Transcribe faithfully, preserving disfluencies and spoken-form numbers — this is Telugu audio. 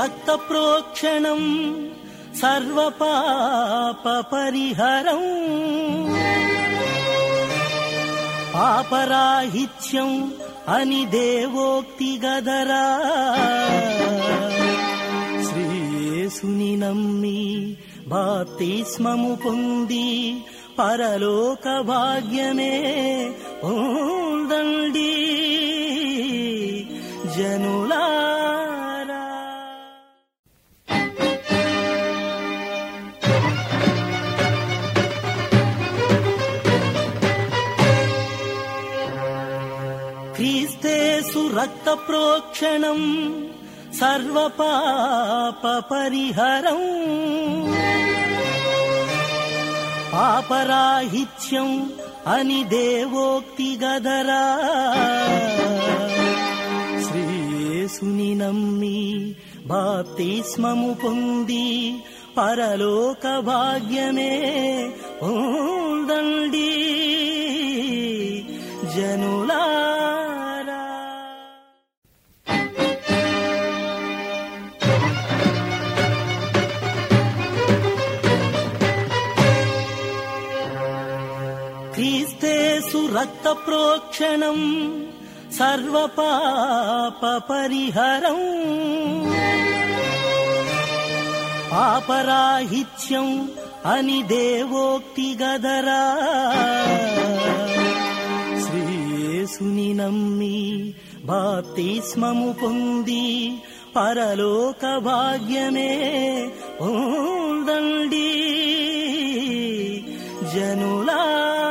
రక్త ప్రోక్షణం సర్వపాప పరిహరం పాపరాహిత్యం అని దేవోక్తి గదరా శ్రీయేసుని నమ్మి బాప్తిస్మము పొంది పరలోక భాగ్యమే పొందండి జనులారా. క్రీస్తేసు రక్త ప్రోక్షణం సర్వపాప పరిహరం పాపరాహిత్యం అని దేవోక్తి గదరా శ్రీయేసుని నమ్మి బాప్తిస్మము పొంది పరలోక భాగ్యమే పొందండి జనులారా. క్రీస్తేసు రక్త ప్రోక్షణం సర్వపాప పరిహరం పాపరాహిత్యం అని దేవోక్తి గదరా శ్రీయేసుని నమ్మి బాప్తిస్మము పొంది పరలోక భాగ్యమే పొందండి జనులారా.